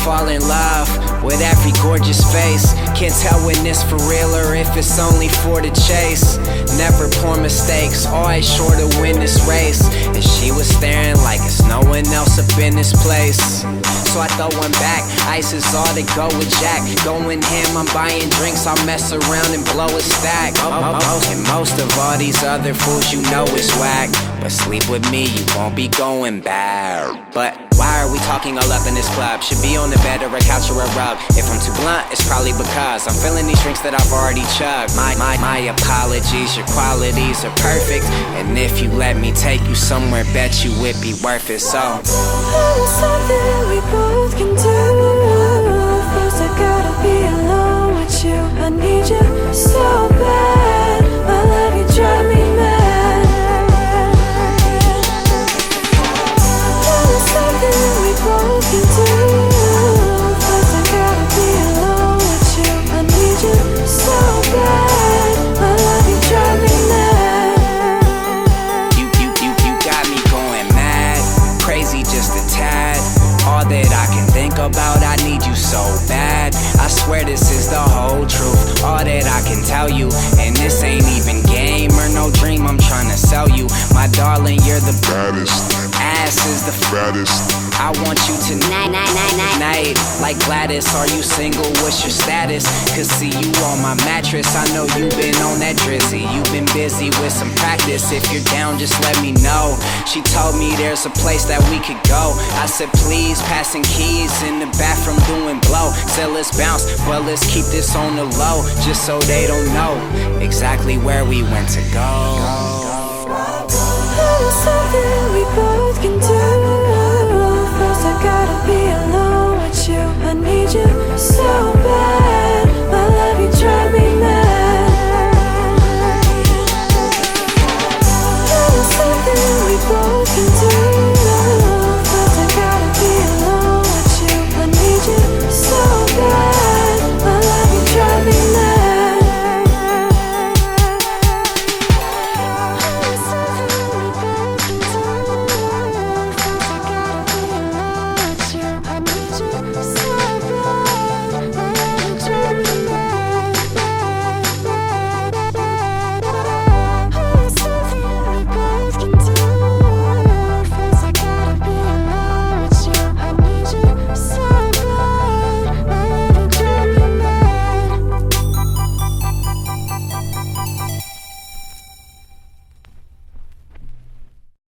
fall in love with every gorgeous face. Can't tell when it's for real or if it's only for the chase. Never poor mistakes, always sure to win this race. And she was staring like it's no one else up in this place. So I throw one back, ice is all to go with Jack. Going ham, I'm buying drinks, I'll mess around and blow a stack. And most of all these other fools you know is whack. But sleep with me, you won't be going back. But why are we talking all up in this club? Should be on the bed or a couch or a rug. If I'm too blunt, it's probably because I'm feeling these drinks that I've already chugged. My apologies, your qualities are perfect. And if you let me take you somewhere, bet you it'd be worth it. So there's something we both can do. First I gotta be alone with you. I need you so bad. My love, you drive me mad. There's something we both can do. First I gotta be alone with you. I need you so bad. My love, you drive me mad. You got me going mad, crazy just a tad. All that I can think about, I need you so bad. I swear this is the whole truth, all that I can tell you. And this ain't even game or no dream I'm trying to sell you. My darling, you're the baddest. Ass is the fattest. I want you tonight, night. Like Gladys, are you single? What's your status? Cause see you on my mattress, I know you've been on that drizzy. You've been busy with some practice. If you're down, just let me know. She told me there's a place that we could go. I said please, passing keys in the bathroom doing blow. Said let's bounce, but let's keep this on the low, just so they don't know exactly where we went to go. There's something we both can do.